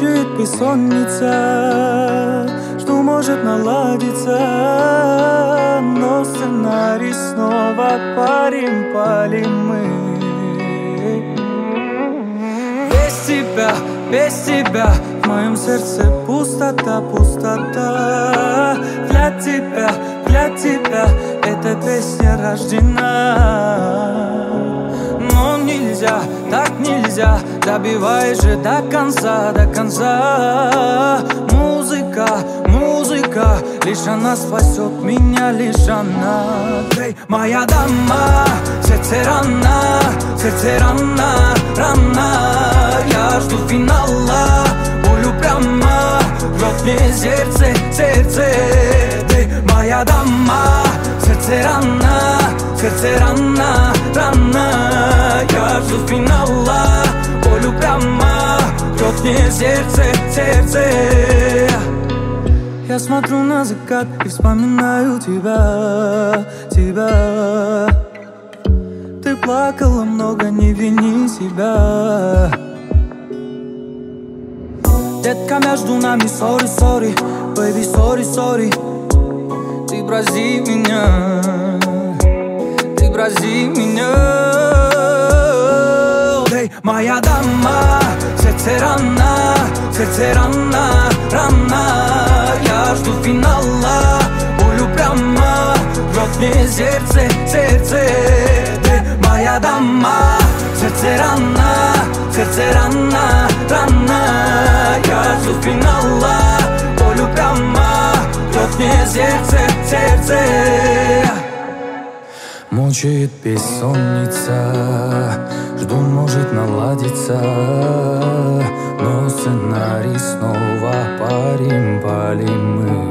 Мучает бессонница, что может наладиться, но сценарий снова палим мы. Без тебя в моем сердце пустота, пустота. Для тебя эта песня рождена. Но нельзя, так нельзя, добивай же до конца, до конца. Музыка, лишь она спасет меня, лишь она. Эй, моя дама, сердце рана, я жду финала, болю прямо, рвет мне сердце. Эй, моя дама, сердце рана, я жду финала, болю прямо, рвет мне сердце. Я смотрю на закат и вспоминаю тебя. Ты плакала много, не вини себя. Детка, между нами sorry, baby, sorry. Ты брази меня. Эй, моя дама, сердце рана, я жду финала, болю прямо, рвет мне сердце. Эй, моя дама, сердце рана, я жду финала, болю прямо, рвет мне сердце. Мучает бессонница, жду, может наладиться, но сценарий снова палим мы.